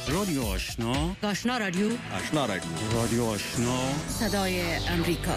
رادیو آشنا، آشنا رادیو، آشنا رادیو، رادیو آشنا، صدای امریکا.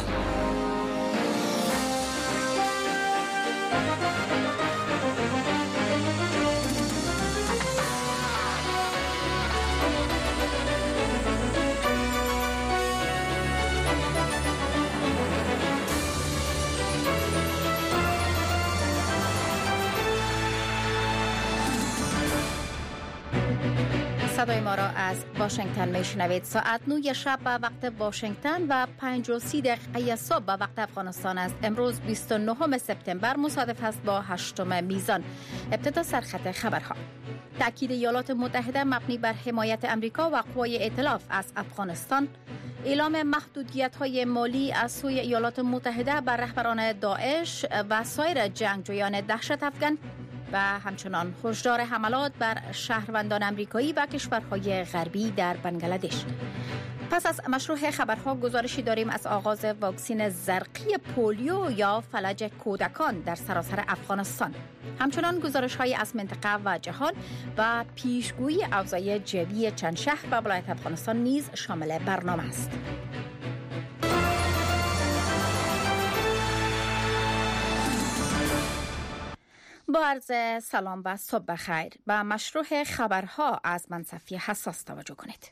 صدای ما را از واشنگتن میشنوید. ساعت 9 شب به وقت واشنگتن و 5:30 صبح به وقت افغانستان است. امروز 29 سپتامبر مصادف است با 8 میزان. ابتدا سرخط خبرها. تأکید ایالات متحده مبنی بر حمایت امریکا و قوای ائتلاف از افغانستان. اعلام محدودیت‌های مالی از سوی ایالات متحده بر رهبران داعش و سایر جنگجویان دهشت افغان و همچنان هشدار حملات بر شهروندان آمریکایی و کشورهای غربی در بنگلادش. پس از مشروع خبرها گزارشی داریم از آغاز واکسین زرقی پولیو یا فلج کودکان در سراسر افغانستان. همچنان گزارش‌های از منطقه و جهان و پیشگویی اوضاع جوی چند شهر و ولایت افغانستان نیز شامل برنامه است. با عرض سلام و صبح بخیر. با مشروع خبرها از منصفی حساس توجه کنید.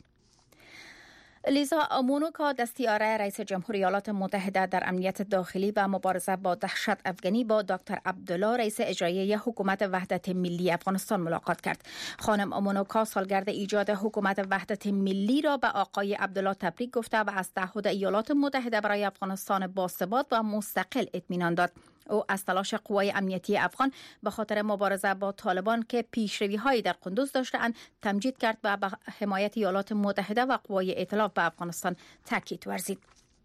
لیزا مونوکا دستیار رئیس جمهور ایالات متحده در امنیت داخلی و مبارزه با دهشت افغانی با دکتر عبدالله رئیس اجرایی حکومت وحدت ملی افغانستان ملاقات کرد. خانم مونوکا سالگرد ایجاد حکومت وحدت ملی را به آقای عبدالله تبریک گفته و از تعهد ایالات متحده برای افغانستان باثبات و مستقل اطمینان داد. او از تلاش قوای امنیتی افغان به خاطر مبارزه با طالبان که پیشروی‌هایی در قندوز داشته‌اند تمجید کرد و به حمایت ایالات متحده و قوای ائتلاف به افغانستان تاکید ورزید.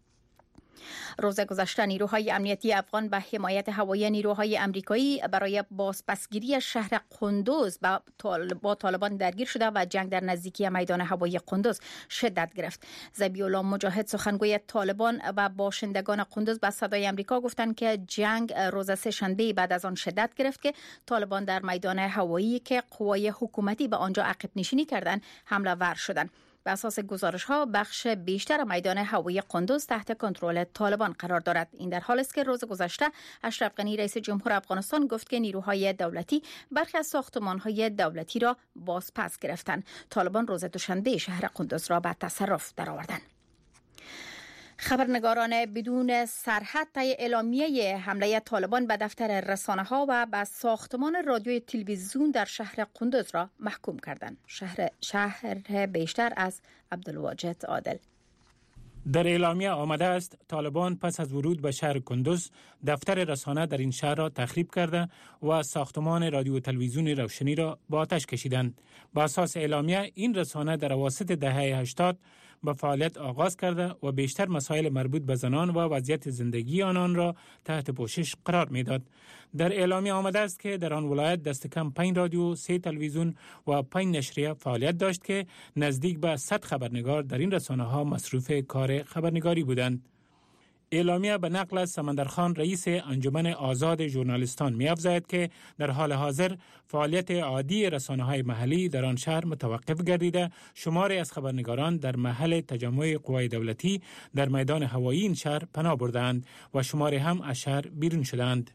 روز گذشته نیروهای امنیتی افغان به حمایت هوایی نیروهای امریکایی برای بازپسگیری شهر قندوز با طالبان درگیر شده و جنگ در نزدیکی میدان هوایی قندوز شدت گرفت. ذبیح الله مجاهد سخنگوی طالبان و باشندگان قندوز به صدای آمریکا گفتند که جنگ روز سه‌شنبه بعد از آن شدت گرفت که طالبان در میدان هوایی که قوای حکومتی به آنجا عقب نشینی کردند حمله ور شدند. به اساس گزارش‌ها بخش بیشتر میدان هوایی قندوز تحت کنترل طالبان قرار دارد. این در حالی است که روز گذشته اشرف غنی رئیس جمهور افغانستان گفت که نیروهای دولتی برخی از ساختمان‌های دولتی را بازپس گرفتند. طالبان روز دوشنبه شهر قندوز را به تصرف درآوردند. خبرنگاران بدون سرحد طی اعلامیه حمله طالبان به دفتر رسانه‌ها و به ساختمان رادیوی تلویزیون در شهر قندوز را محکوم کردند. شهر بیشتر از عبدالواجد عادل. در اعلامیه آمده است طالبان پس از ورود به شهر قندوز دفتر رسانه در این شهر را تخریب کرده و ساختمان رادیو و تلویزیون روشنی را با آتش کشیدند. با اساس اعلامیه این رسانه در اواسط دهه 80 به فعالیت آغاز کرده و بیشتر مسائل مربوط به زنان و وضعیت زندگی آنان را تحت پوشش قرار می‌داد. در اعلامیه آمده است که در آن ولایت دست کم 5 رادیو، 3 تلویزیون و 5 نشریه فعالیت داشت که نزدیک به 100 خبرنگار در این رسانه‌ها مصروف کار خبرنگاری بودند. اعلامیه به نقل از سمندرخان رئیس انجمن آزاد ژورنالیستان می‌افزاید که در حال حاضر فعالیت عادی رسانه‌های محلی در آن شهر متوقف گردیده، شماری از خبرنگاران در محل تجمع قوای دولتی در میدان هوایی این شهر پناه بردند و شماری هم از شهر بیرون شدند.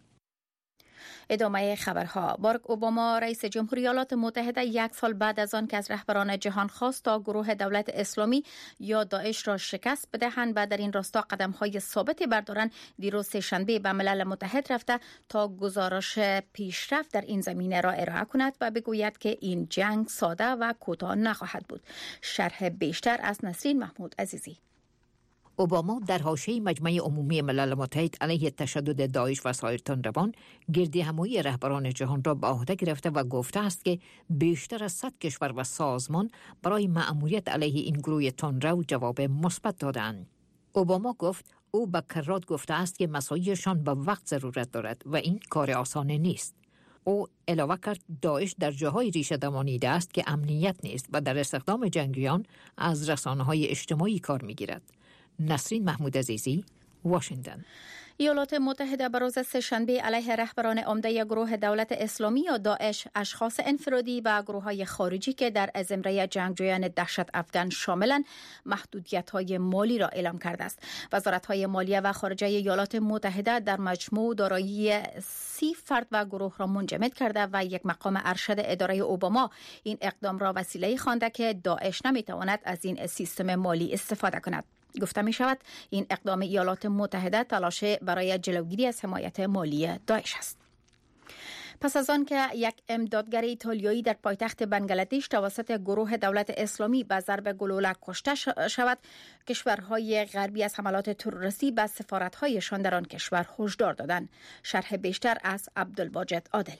ادامه خبرها. باراک اوباما رئیس جمهور ایالات متحده 1 سال بعد از آن که از رهبران جهان خواست تا گروه دولت اسلامی یا داعش را شکست بدهند و در این راستا قدم‌های ثابتی بردارند، دیروز سه‌شنبه به ملل متحد رفته تا گزارش پیشرفت در این زمینه را ارائه کند و بگوید که این جنگ ساده و کوتاه نخواهد بود. شرح بیشتر از نسرین محمود عزیزی. اوباما در حاشیه مجمع عمومی ملل متحد علیه تشدد داعش و سایر تندروان گردی همایی رهبران جهان را به عهده گرفته و گفته است که بیشتر از 100 کشور و سازمان برای مأموریت علیه این گروه تندرو جواب مثبت دادند. اوباما گفت او به کرات گفته است که مساعیشان به وقت ضرورت دارد و این کار آسان نیست. او علاوه کرد داعش در جاهای ریشه دوانیده است که امنیت نیست و در استخدام جنگیان از رسانه‌های اجتماعی کار می‌گیرد. نسرین محمود عزیزی، واشنگتن. ایالات متحده به روز سه‌شنبه علیه رهبران عمده گروه دولت اسلامی یا داعش، اشخاص انفرادی و گروه‌های خارجی که در زمره جنگجویان دهشت افغان شاملند، محدودیت‌های مالی را اعلام کرده است. وزارت‌های مالیه و خارجه ایالات متحده در مجموع دارایی 30 فرد و گروه را منجمد کرده و یک مقام ارشد اداره اوباما این اقدام را وسیله خوانده که داعش نمی‌تواند از این سیستم مالی استفاده کند. گفته می شود این اقدام ایالات متحده تلاش برای جلوگیری از حمایت مالی داعش است. پس از آن که یک امدادگر ایتالیایی در پایتخت بنگلادش توسط گروه دولت اسلامی به ضرب گلوله کشته شود، کشورهای غربی از حملات تروریستی به سفارت‌هایشان در آن کشور هشدار دادند. شرح بیشتر از عبدالواجد عادل.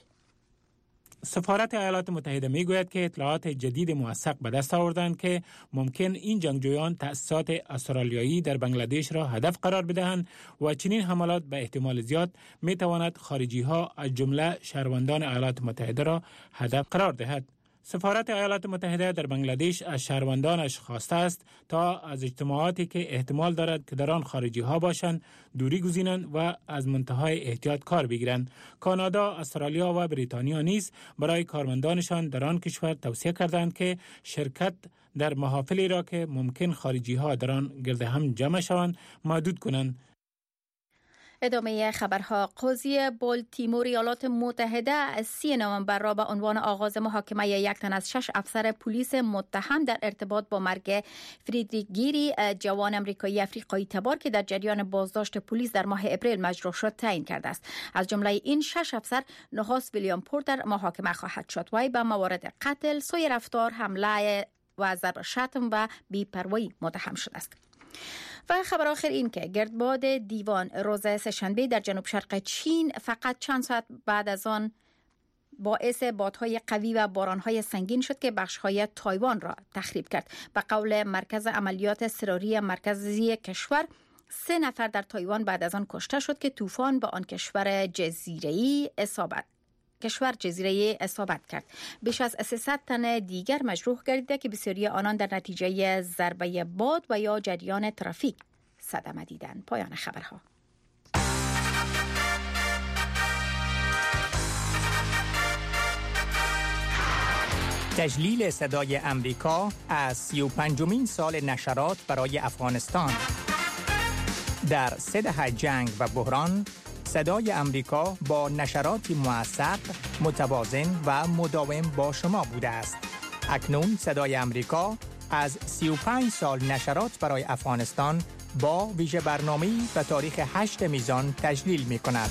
سفارت ایالات متحده می گوید که اطلاعات جدید موثق به دست آوردند که ممکن این جنگجویان تأسیسات استرالیایی در بنگلادش را هدف قرار بدهند و چنین حملات به احتمال زیاد می تواند خارجی ها از جمله شهروندان ایالات متحده را هدف قرار دهد. سفارت ایالات متحده در بنگلادش از شهروندانش خواسته است تا از اجتماعاتی که احتمال دارد که در آن خارجی ها باشند دوری گزینند و از منتهای احتیاط کار بگیرند. کانادا، استرالیا و بریتانیا نیز برای کارمندانشان در آن کشور توصیه کردند که شرکت در محافلی را که ممکن خارجی ها در آن گرد هم جمع شوند محدود کنند. ادامه خبرها. قاضی بالتیمور ایالات متحده 3 نوامبر را به عنوان آغاز محاکمه یک تن از 6 افسر پلیس متهم در ارتباط با مرگ فریدریک گیری، جوان امریکایی افریقایی تبار که در جریان بازداشت پلیس در ماه اپریل مجروح شد، تعیین کرده است. از جمله این 6 افسر نخست ویلیام پورتر محاکمه خواهد شد. وی به موارد قتل، سوء رفتار، حمله و ضرب شتم و بی‌پروایی متهم شده است. و خبر آخر این که گردباد دیوان روز سه‌شنبه در جنوب شرق چین فقط چند ساعت بعد از آن باعث بادهای قوی و بارانهای سنگین شد که بخش‌های تایوان را تخریب کرد. به قول مرکز عملیات اضطراری مرکزی کشور، 3 نفر در تایوان بعد از آن کشته شد که طوفان به آن کشور جزیره‌ای اصابت کرد. بیش از 300 تن دیگر مجروح گردیده که بسیاری آنان در نتیجه ضربه باد و یا جریان ترافیک صدمه دیدند. پایان خبرها. تجلیل صدای امریکا از 35مین سال نشرات برای افغانستان. در 3 دهه جنگ و بحران، صدای امریکا با نشراتی موثق، متوازن و مداوم با شما بوده است. اکنون صدای امریکا از 35 سال نشرات برای افغانستان با ویژه برنامه‌ای به تاریخ 8 میزان تجلیل می‌کند.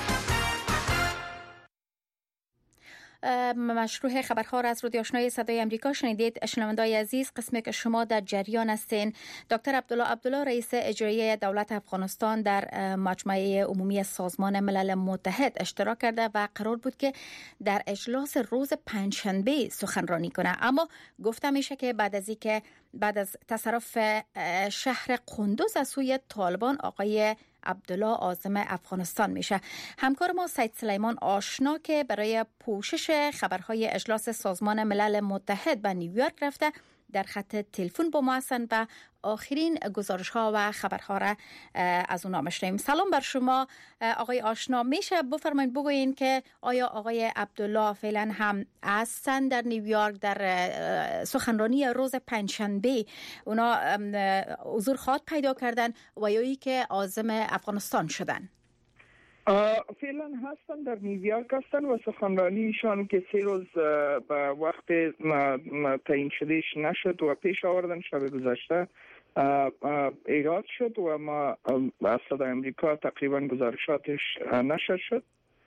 مشروع خبرها را از رادیو آشنای صدای امریکا شنیدید. شنوندای عزیز، قسمی که شما در جریان هستین، دکتر عبدالله رئیس اجرایی دولت افغانستان در مجمع عمومی سازمان ملل متحد اشتراک کرده و قرار بود که در اجلاس روز پنجشنبه سخنرانی کنه، اما گفته میشه که بعد از تصرف شهر قندوز از سوی طالبان آقای عبدالله عازم افغانستان میشه. همکار ما سید سلیمان آشنا که برای پوشش خبرهای اجلاس سازمان ملل متحد به نیویورک رفته، در خط تلفن با ما هستند و آخرین گزارش ها و خبرها را از اونا میشنویم. سلام بر شما آقای آشنا. میشه بفرمایید بگوین که آیا آقای عبدالله فعلا هم هستند در نیویورک در سخنرانی روز پنجشنبه اونا حضور خواهد پیدا کردن و یا ای که عازم افغانستان شدن؟ فعلا هستن در نیویورک هستن و سخنرانیشان که 3 روز به وقت تعیین شدهش نشد و پیش آوردن شب گذشته ایراد شد و ما از صدای امریکا تقریبا گزارشاتش نشر شد.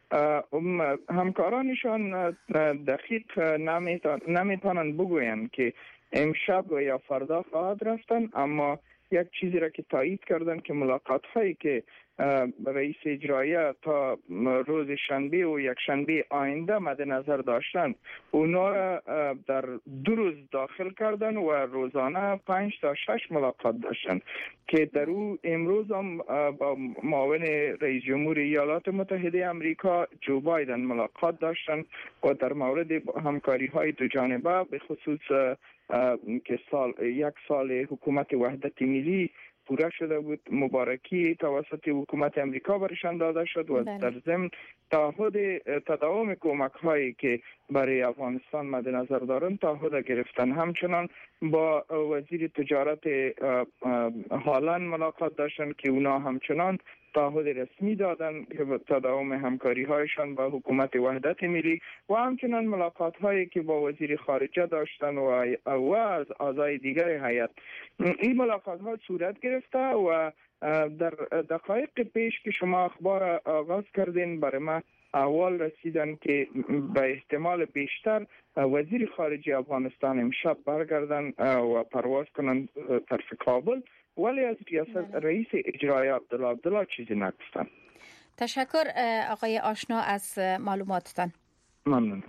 همکارانشان دقیق نمیتونن بگوین که امشب و یا فردا خواهد رفتن، اما یک چیزی را که تایید کردن که ملاقات هایی که رئیس اجرایی تا روز شنبه و یک شنبه آینده مد نظر داشتن، اونا را در 2 روز داخل کردن و روزانه 5 تا 6 ملاقات داشتن که در او امروز هم با معاون رئیس جمهور ایالات متحده امریکا جو بایدن ملاقات داشتن و در مورد همکاری های دو جانبه به خصوص که یک سال حکومت وحدت ملی پوره شده بود. مبارکی توسط حکومت امریکا برشان داده شد و در ضمن تعهد تداوم کمک هایی که برای افغانستان مد نظر دارند تعهد گرفتن. همچنان با وزیر تجارت هالند ملاقات داشتن که اونا همچنان تعهد رسمی دادن که تداوم همکاری هایشان با حکومت وحدت ملی و همچنان ملاقات هایی که با وزیر خارجه داشتن و از اعضای دیگر هیئت. این ملاقات ها صورت گرفته و در دقایق پیش که شما اخبار آغاز کردین برای ما احوال رسیدن که به احتمال بیشتر وزیر خارجه افغانستان امشب برگردن و پرواز کنن طرف کابل، ولی از رئیس اجرایی عبدالله چیزی نگفتن. تشکر آقای آشنا از معلوماتتان. ممنون.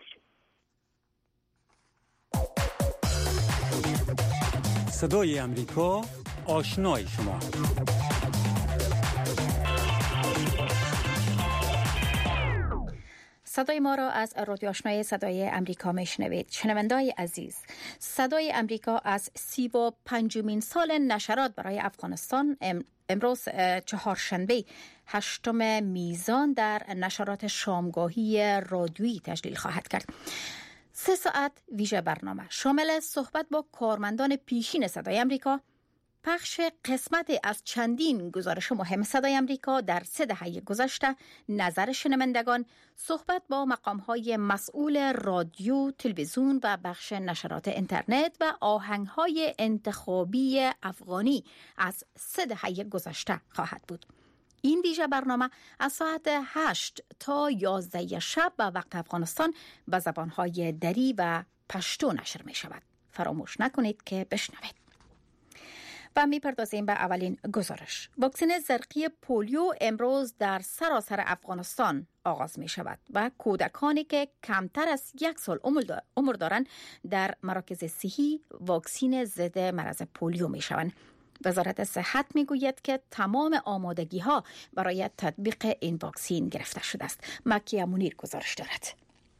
صدای امریکا، آشنای شما. صدای ما را از رادیو آشنای صدای امریکا میشنوید. شنونده‌های عزیز، صدای امریکا از 35مین سال نشرات برای افغانستان امروز چهارشنبه 8 میزان در نشرات شامگاهی رادیویی تجلیل خواهد کرد. 3 ساعت ویژه برنامه شامل صحبت با کارمندان پیشین صدای امریکا، پخش قسمت از چندین گزارش مهم صدای امریکا در 3 دهه گذشته، نظر شنوندگان، صحبت با مقام‌های مسئول رادیو، تلویزیون و بخش نشرات اینترنت و آهنگ‌های انتخابی افغانی از 3 دهه گذشته خواهد بود. این ویژه برنامه از ساعت 8 تا 11 شب به وقت افغانستان به زبان‌های دری و پشتو نشر می شود. فراموش نکنید که بشنوید. و میپردازیم به اولین گزارش. واکسن زرقی پولیو امروز در سراسر افغانستان آغاز می شود و کودکانی که کمتر از 1 سال عمر دارند در مراکز صحی واکسین ضد مرض پولیو می شوند. وزارت صحت می گوید که تمام آمادگی ها برای تطبیق این واکسین گرفته شده است. مکیه منیر گزارش دارد.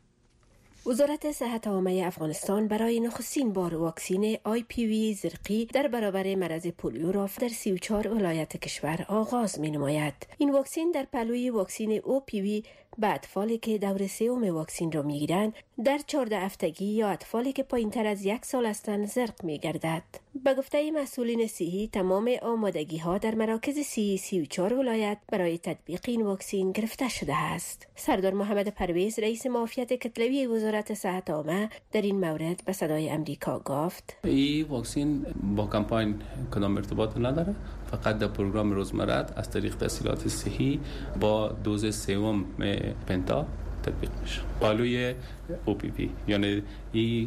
وزارت صحت عامه افغانستان برای نخستین بار واکسین IPV زرقی در برابر مرض پولیو را در 34 ولایت کشور آغاز می نماید. این واکسین در پهلوی واکسین OPV به اطفالی که دور 3 واکسین را می گیرند در 14 هفتگی یا اطفالی که پایین‌تر از 1 سال هستند زرق می گردد. به گفته مسئولین صحی تمام آمادگی ها در مراکز صحی 34 ولایت برای تطبیق این واکسین گرفته شده است. سردار محمد پرویز رئیس معافیت کتلوی وزارت صحت عامه در این مورد به صدای امریکا گفت: این واکسین با کمپاین کدام ارتباط نداره، فقط در پروگرام روزمره از طریق تسهیلات صحی با دوز 3 پنتا تطبیق میشه. پالوی OPV یعنی این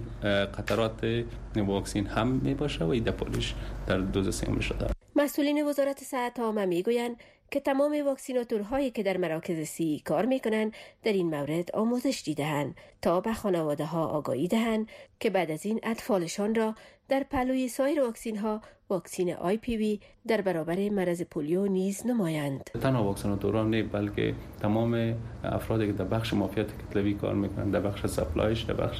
قطرات واکسین هم می باشه و این دپولش در دوز 3 داره. مسئولین وزارت صحت عامه میگویند که تمام واکسیناتورهایی که در مراکز صحی کار میکنند در این مورد آموزش دیده‌اند تا به خانواده ها آگاهی دهند که بعد از این اطفالشان را در پهلوی سایر واکسین ها واکسین IPV در برابر مرض پولیو نیز نمایند. تنها واکسیناتوران نه بلکه تمام افرادی که در بخش معافیت کتلوی کار میکنند، در بخش سپلایش، در بخش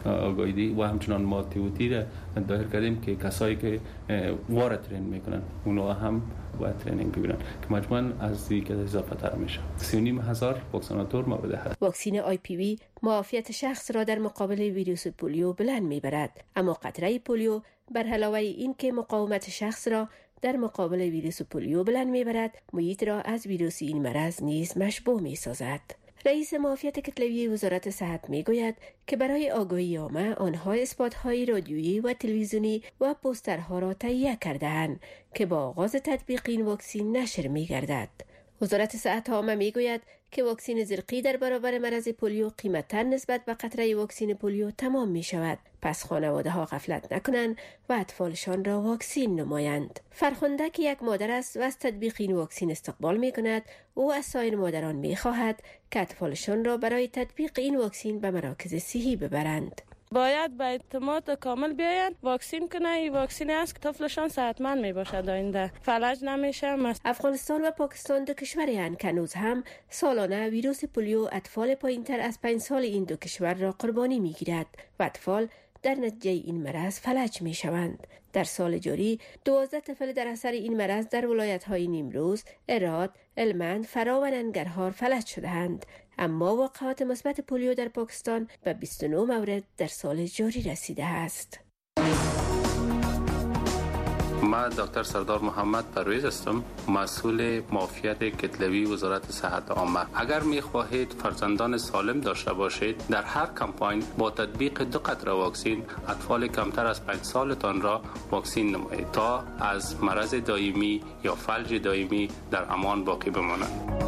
آگاهی و همچنان ما تیوتی را ظاهر کردیم که کسایی که وارد ترین میکنن اونها هم باید ترینینگ بگیرن که مجموعاً از دیگه اضافه تر میشه. 35,000 واکسیناتور موجود هست. واکسین IPV معافیت شخص را در مقابل ویروس پولیو بلند میبرد، اما قطره پولیو بر علاوه این که مقاومت شخص را در مقابل ویروس پولیو بلند میبرد، محیط را از ویروس این مرض نیز مشبوع میسازد. رئیس معافیت کتلوی وزارت صحت میگوید که برای آگاهی عامه آنها اسپات‌های رادیویی و تلویزیونی و پوسترها را تهیه کرده‌اند که با آغاز تطبیق این واکسین نشر می‌گردد. وزارت صحت عامه میگوید که واکسین زرقی در برابر مرض پولیو قیمت‌تر نسبت به قطره واکسین پولیو تمام می شود. پس خانواده‌ها غفلت نکنند و اطفالشان را واکسین نمایند. فرخنده که یک مادر است و از تطبیق این واکسین استقبال می کند، او از سایر مادران می خواهد که اطفالشان را برای تطبیق این واکسین به مراکز صحی ببرند. باید به اعتماد کامل بیاین واکسین کنه. این واکسین است که طفلشان صحتمند می باشد، آینده فلج نمیشه. افغانستان و پاکستان دو کشوری هستند که هنوز هم سالانه ویروس پولیو اطفال پایینتر از 5 سال این دو کشور را قربانی می گیرد و اطفال در نتیجه این مرض فلج می شوند. در سال جاری 12 طفل در اثر این مرض در ولایت‌های نیمروز، هرات، هلمند، فرا و ننگرهار فلج شده‌اند. اما واقعات مثبت پولیو در پاکستان به 29 مورد در سال جاری رسیده است. من دکتر سردار محمد پرویز هستم، مسئول معافیت کتلوی وزارت صحت عامه. اگر می خواهید فرزندان سالم داشته باشید، در هر کمپاین با تطبیق 2 قطره واکسین اطفال کمتر از 5 سالتان را واکسین نمایید تا از مرض دائمی یا فلج دائمی در امان باقی بمانند.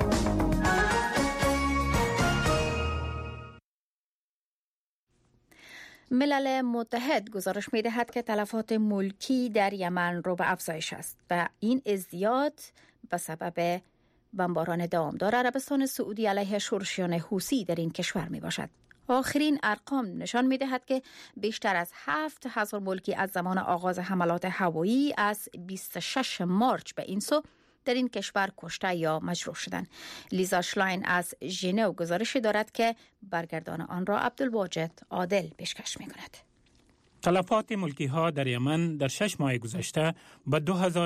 ملل متحد گزارش می دهد که تلفات ملکی در یمن رو به افزایش است و این ازدیاد به سبب بمباران دامدار عربستان سعودی علیه شورشیان حوثی در این کشور می باشد. آخرین ارقام نشان می دهد که بیشتر از 7,000 ملکی از زمان آغاز حملات هوایی از 26 مارچ به این سو در این کشور کشته یا مجروح شدند. لیزا شلاین از ژنو گزارش دارد که برگردان آن را عبدالواجد عادل پیشکش می کند. تلفات ملکی ها در یمن در 6 ماه گذشته به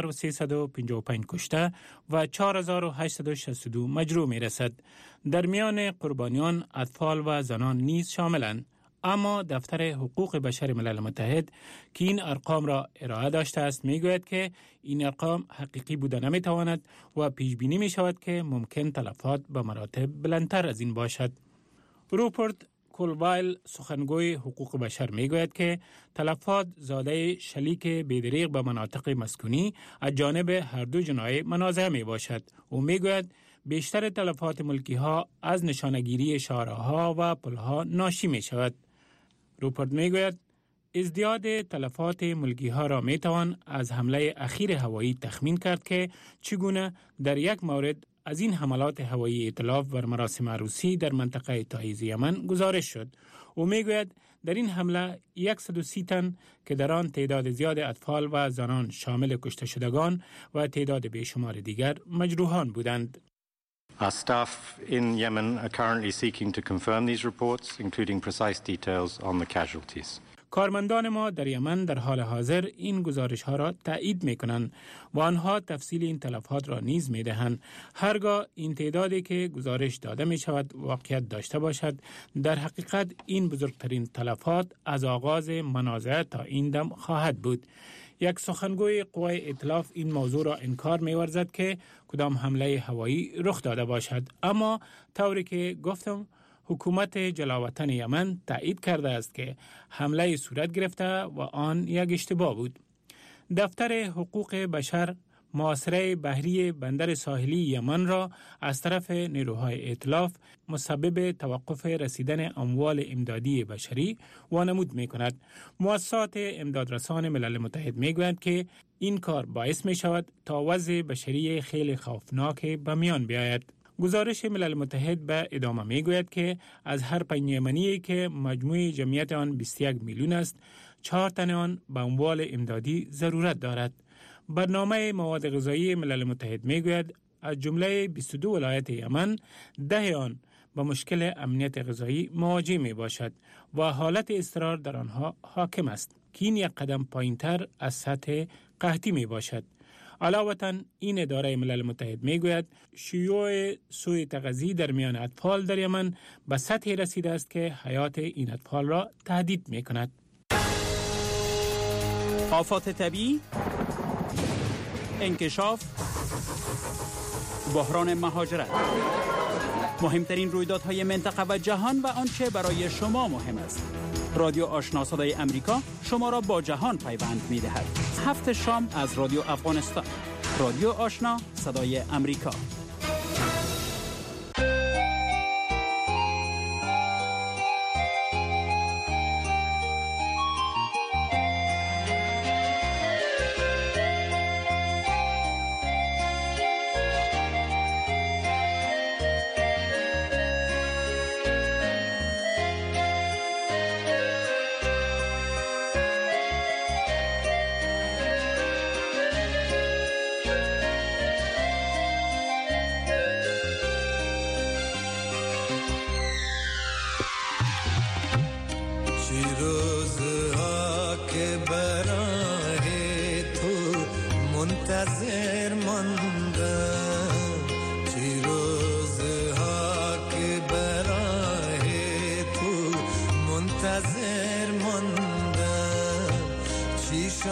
2355 کشته و 4862 مجروح می رسد. در میان قربانیان اطفال و زنان نیز شاملند. اما دفتر حقوق بشر ملل متحد که این ارقام را ارائه داشته است میگوید که این ارقام حقیقی بوده نمیتواند و پیش بینی می شود که ممکن تلفات به مراتب بلندتر از این باشد. روپرت کولوایل سخنگوی حقوق بشر میگوید که تلفات زاده شلیک بیدریغ به مناطق مسکونی از جانب هر دو جناح منازعه می باشد. او میگوید بیشتر تلفات ملکی ها از نشانگیری شارع‌ها و پل‌ها ناشی می شود. روپرت میگوید ازدیاد تلفات ملکی ها را می توان از حمله اخیر هوایی تخمین کرد که چگونه در یک مورد از این حملات هوایی ائتلاف بر مراسم عروسی در منطقه تایز یمن گزارش شد. او میگوید در این حمله 130 تن که در آن تعداد زیاد اطفال و زنان شامل کشته شدگان و تعداد بیشمار دیگر مجروحان بودند. Our staff in Yemen are currently seeking to confirm these reports, including precise details on the casualties. کارمندان ما در یمن در حال حاضر این گزارش ها را تایید می کنند و آنها تفصیل این تلفات را نیز می دهند. هرگاه این تعدادی که گزارش داده می شود واقعیت داشته باشد، در حقیقت این بزرگترین تلفات از آغاز منازعه تا این دم خواهد بود. یک سخنگوی قوای ائتلاف این موضوع را انکار می ورزد که کدام حمله هوایی رخ داده باشد، اما طوری که گفتم حکومت جلاوطن یمن تایید کرده است که حمله صورت گرفته و آن یک اشتباه بود. دفتر حقوق بشر محاصره بحری بندر ساحلی یمن را از طرف نیروهای ائتلاف مسبب توقف رسیدن اموال امدادی بشری وانمود می کند. مؤسسات امدادرسان ملل متحد می گویند که این کار باعث می شود تا وضع بشری خیلی خوفناک به میان بیاید. گزارش ملل متحد به ادامه می گوید که از هر 5 یمنی که مجموع جمعیت آن 21 میلیون است، 4 تن آن به اموال امدادی ضرورت دارد. برنامه مواد غذایی ملل متحد می گوید از جمله 22 ولایت یمن 10 آن با مشکل امنیت غذایی مواجه می باشد و حالت اضطرار در آنها حاکم است که این یک قدم پایین‌تر از سطح قحطی می باشد. علاوه این اداره ملل متحد می گوید شیوع سوء تغذیه در میان اطفال در یمن به سطحی رسیده است که حیات این اطفال را تهدید می کند. آفات طبیعی، انکشاف، بحران مهاجرت، مهمترین رویدادهای منطقه و جهان و آنچه برای شما مهم است. رادیو آشنا صدای امریکا شما را با جهان پیوند می دهد. 7 شام از رادیو افغانستان. رادیو آشنا صدای امریکا.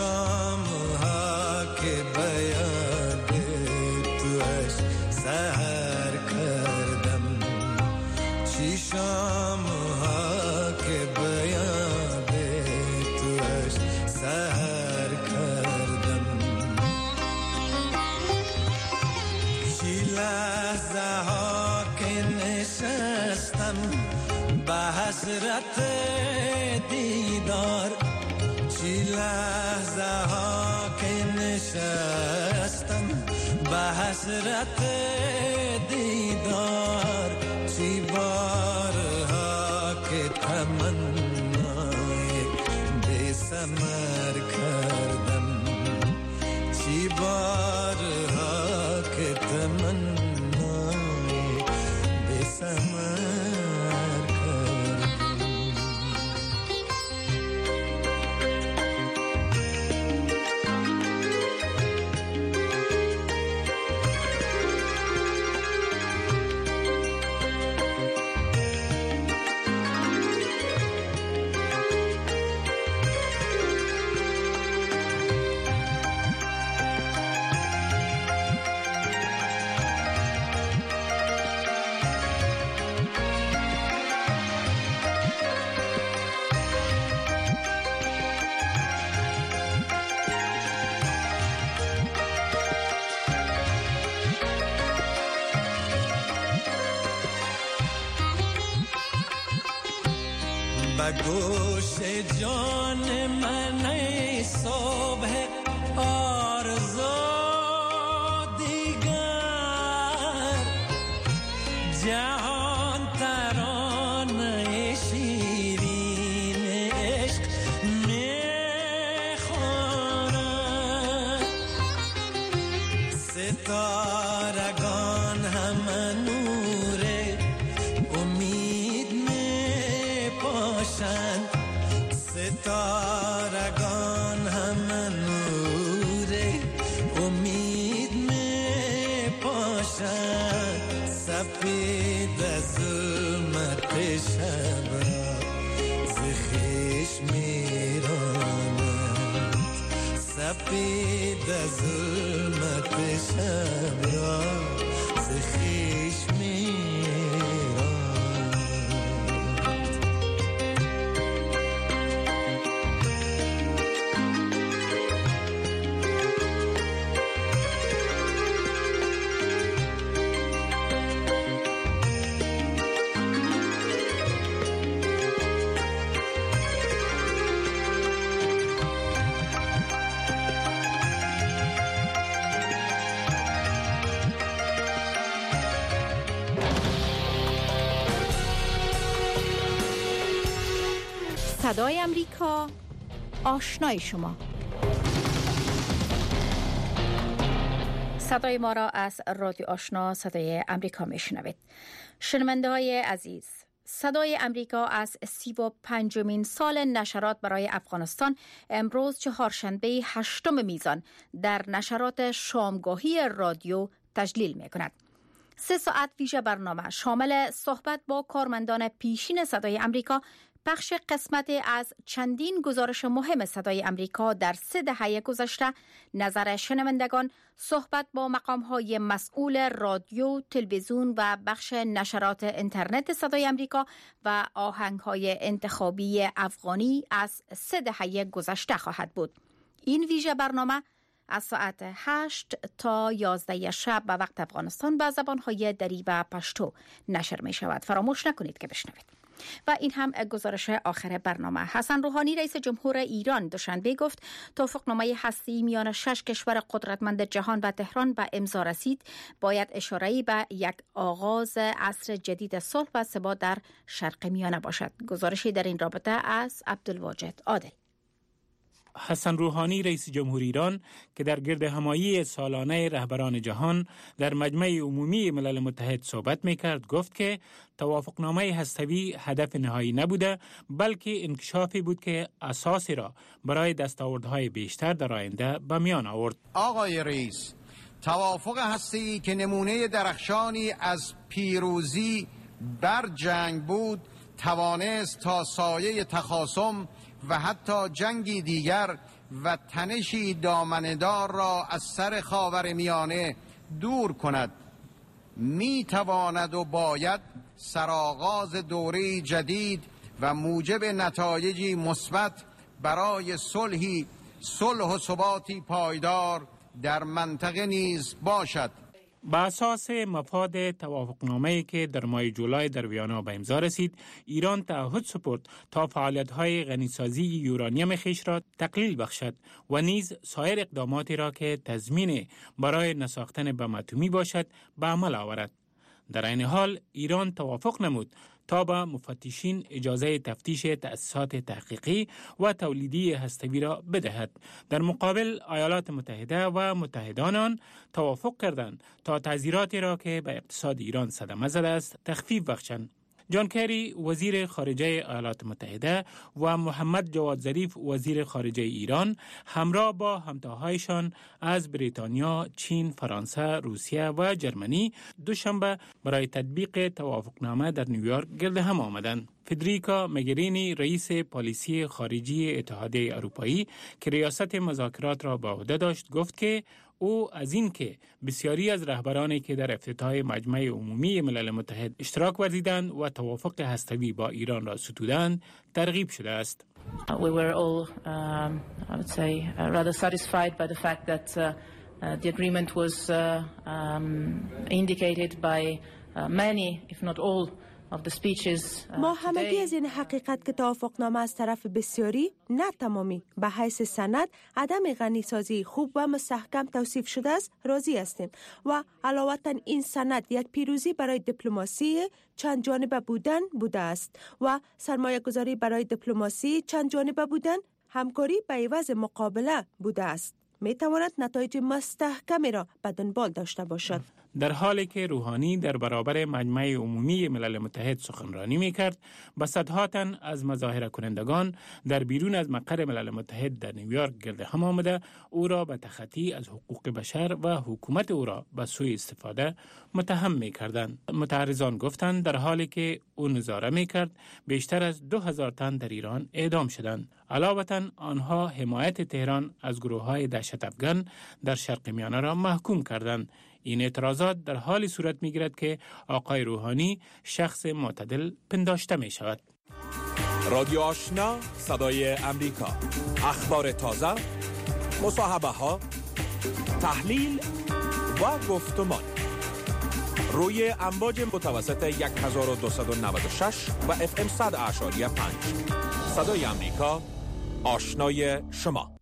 شام ها که بیاد توش سحر کردم چی شام ها که بیاد توش سحر کردم چی لحظه ها که نشستم به حسرت دیدار چی لحظه ها که نشستم به حسرت دیدار چی بارها که تمنای بی ثمر کردم چی بارها که تمنای بی ثمر گوش جان من ای صبح آرزو دیگر جهان ترانه شیرین عشق میخوانند ستارگان همه نور امید میپاشند ستارگان همه نور امید میپاشند سپید ظلمت شب را ز خویش میرانند سپید ظلمت شب را ز خویش صدای امریکا، آشنای شما. صدای ما را از رادیو آشنا صدای امریکا میشنوید. شنونده های عزیز، صدای امریکا از 35مین سال نشرات برای افغانستان امروز چهارشنبه 8 میزان در نشرات شامگاهی رادیو تجلیل می کند. 3 ساعت ویژه برنامه شامل صحبت با کارمندان پیشین صدای امریکا، پخش قسمت از چندین گزارش مهم صدای امریکا در 3 دهه گذشته، نظر شنوندگان، صحبت با مقام‌های مسئول رادیو، تلویزیون و بخش نشرات اینترنت صدای امریکا و آهنگ‌های انتخابی افغانی از 3 دهه گذشته خواهد بود. این ویژه برنامه از ساعت 8 تا 11 شب به وقت افغانستان به زبان‌های دری و پشتو نشر می‌شود. فراموش نکنید که بشنوید. و این هم گزارش آخر برنامه. حسن روحانی رئیس جمهور ایران دوشنبه گفت توافقنامه هسته‌ای میان 6 کشور قدرتمند جهان و تهران به امضا رسید، باید اشاره‌ای به یک آغاز عصر جدید صلح و ثبات در شرق میانه باشد. گزارشی در این رابطه از عبدالواجد عادل. حسن روحانی رئیس جمهور ایران که در گرد همایی سالانه رهبران جهان در مجمع عمومی ملل متحد صحبت می‌کرد، گفت که توافقنامه هسته‌ای هدف نهایی نبوده، بلکه انکشافی بود که اساسی را برای دستاوردهای بیشتر در آینده به میان آورد. آقای رئیس، توافق هسته‌ای که نمونه درخشانی از پیروزی بر جنگ بود، توانست تا سایه تخاصم و حتی جنگی دیگر و تنشی دامنه‌دار را از سر خاورمیانه دور کند، می تواند و باید سرآغاز دوره جدید و موجب نتایجی مثبت برای صلح و ثباتی پایدار در منطقه نیز باشد. با اساس مفاد توافقنامه‌ای که در ماه جولای در ویانا به امضا رسید، ایران تعهد سپرد تا فعالیت‌های غنیسازی یورانیم خویش را تقلیل بخشد و نیز سایر اقداماتی را که تضمین برای نساختن بم اتمی باشد به عمل آورد. در این حال ایران توافق نمود تا به مفتشین اجازه تفتیش تأسیسات تحقیقی و تولیدی هسته‌ای را بدهد. در مقابل ایالات متحده و متحدان آن توافق کردند تا تعزیراتی را که به اقتصاد ایران صدمه زده است تخفیف بخشند. جان کری وزیر خارجه ایالات متحده و محمد جواد ظریف وزیر خارجه ایران همراه با همتاهایشان از بریتانیا، چین، فرانسه، روسیه و جرمنی دوشنبه برای تطبیق توافقنامه در نیویورک گرد هم آمدند. فدریکا مگرینی رئیس پالیسی خارجی اتحادیه اروپایی که ریاست مذاکرات را به عهده داشت گفت که او از این که بسیاری از رهبرانی که در افتتاح مجمع عمومی ملل متحد اشتراک ورزیدند و توافق هسته‌ای با ایران را ستودند ترغیب شده است. We were all, I would say, rather satisfied by the fact that the agreement was indicated by many, if not all, ما همگی از این حقیقت که توافقنامه از طرف بسیاری نه تمامی به حیث سند عدم غنیسازی خوب و مستحکم توصیف شده است راضی هستیم و علاوه این سند یک پیروزی برای دیپلماسی چند جانبه بودن بوده است و سرمایه گذاری برای دیپلماسی چند جانبه بودن همکاری به عوض مقابله بوده است. می تواند نتایج مستحکمی را به دنبال داشته باشد. در حالی که روحانی در برابر مجمع عمومی ملل متحد سخنرانی می‌کرد، به صدها تن از مظاهره کنندگان در بیرون از مقر ملل متحد در نیویورک گرد هم آمده او را به تخطی از حقوق بشر و حکومت او را به سوء استفاده متهم می‌کردند. متعرضان گفتند در حالی که او نظاره می‌کرد بیشتر از 2000 تن در ایران اعدام شدند. علاوه آنها حمایت تهران از گروه‌های دهشت افغان در شرق میانه را محکوم کردند. این اعتراضات در حالی صورت می‌گیرد که آقای روحانی شخص معتدل پنداشته می‌شود. رادیو آشنا صدای امریکا، اخبار تازه، مصاحبه‌ها، تحلیل و گفتمان روی امواج متوسط 1296 و FM 100.5 صدای امریکا، آشنای شما.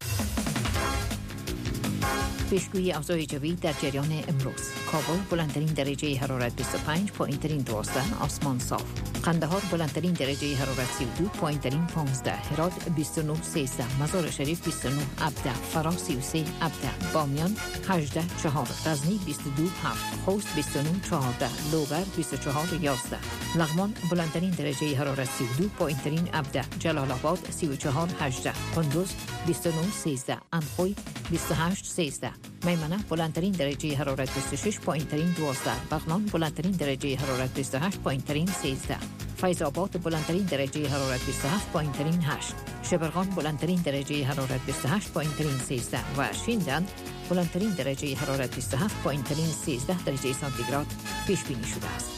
پیشگویی اوضاع جوی در جریان امروز: کابل بلندترین درجه حرارت 25، پایینترین 12، آسمان صاف. قندهار بلندترین درجه حرارت 32، پایینترین 15، هرات 29 13، مزار شریف 29 17، فرا 33 17، بامیان 18 4، غزنی 22 7، خوست 29 14، لوگر 24 11، لغمان بلندترین درجه حرارت 32، پایینترین 17، جلال آباد 34 18، قندوز 29 13، اندخوی 28 13، میمنه بلندترین درجه حرارت 26، پایینترین 12، بغلان بلندترین درجه حرارت 28، پایینترین 13، فیض آباد بلندترین درجه حرارت 27، پایینترین 8، شبرغان بلندترین درجه حرارت 28، پایینترین 13 و شینجان بلندترین درجه حرارت 27، پایینترین 13 درجه سانتیگراد پیش بینی شده است.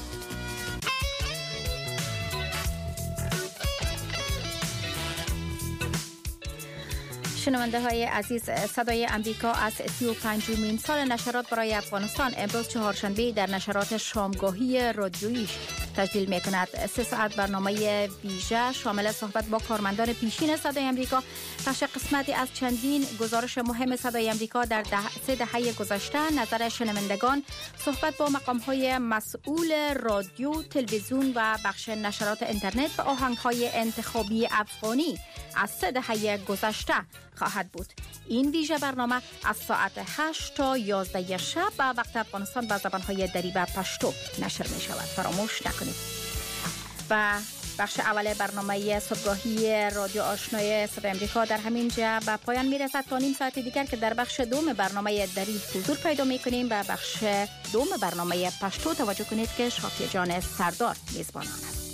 شنونده های عزیز، صدای امریکا از 35مین سال نشرات برای افغانستان امروز چهارشنبه در نشرات شامگاهی رادیویش تجلیل می کند. 3 ساعت برنامه ویژه شامل صحبت با کارمندان پیشین صدای امریکا، پخش قسمتی از چندین گزارش مهم صدای امریکا در 3 دهه گذشته، نظر شنوندگان، صحبت با مقام‌های مسئول رادیو، تلویزیون و بخش نشرات اینترنت و آهنگ‌های انتخابی افغانی از 3 دهه گذشته خواهد بود. این ویژه برنامه از ساعت 8 تا 11 شب به وقت افغانستان به زبان‌های دری و پشتو نشر می شود. فراموش نکنید. و بخش اول برنامه صبحگاهی رادیو آشنای صدای امریکا در همین جا به پایان می رسد. تا نیم ساعت دیگر که در بخش دوم برنامه دری حضور پیدا می کنیم. به بخش دوم برنامه پشتو توجه کنید که شافی جان سردار میزبانان است.